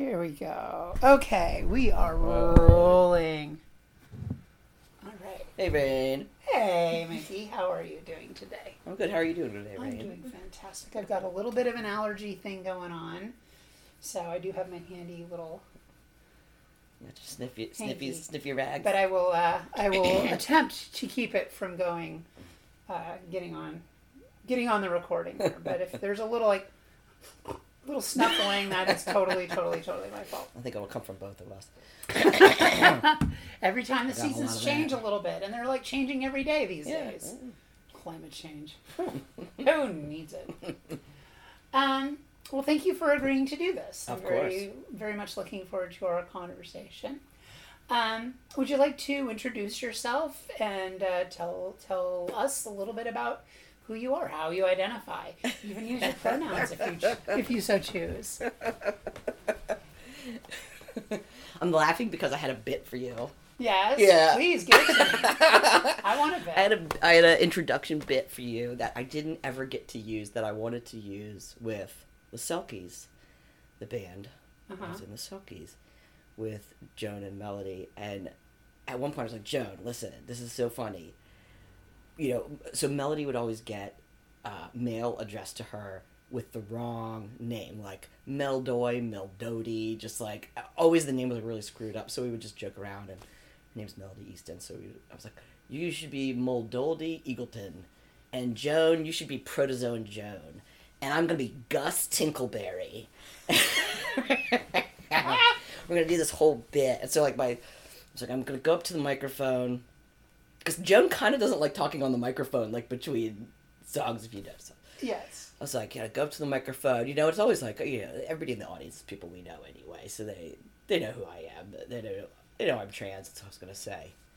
Here we go. Okay, we are rolling. All right. Hey, Rain. Hey, Mickey. How are you doing today? I'm good. How are you doing today, Rain? I'm doing fantastic. I've got a little bit of an allergy thing going on, so I do have my handy little. Yeah, just sniff your rag. But I will attempt to keep it from going, getting on the recording there. But if there's a little snuffling, that is totally my fault. I think it'll come from both of us. Every time the seasons change a little bit, and they're like changing every day these days. Climate change. Who needs it? Well, thank you for agreeing to do this. Of I'm course. very much looking forward to our conversation. Would you like to introduce yourself and tell us a little bit about who you are, how you identify? You can use your pronouns if you so choose. I'm laughing because I had a bit for you. Yes. Yeah. Please give it to me. I want a bit. I had an introduction bit for you that I didn't ever get to use that I wanted to use with the Selkies, the band. I was in the Selkies with Joan and Melody, and at one point I was like, Joan, listen, this is so funny. You know, so Melody would always get mail addressed to her with the wrong name, like Meldoy, Meldody, just like, always the name was really screwed up, so we would just joke around, and her name's Melody Easton, so I was like, you should be Moldoldy Eagleton, and Joan, you should be Protozoan Joan, and I'm gonna be Gus Tinkleberry. We're gonna do this whole bit, and so like I was like, I'm gonna go up to the microphone, because Joan kind of doesn't like talking on the microphone, like between songs, if you know. So Yes. I was like, go up to the microphone. You know, it's always like, everybody in the audience is people we know anyway, so they know who I am, but they know I'm trans. That's what I was gonna say.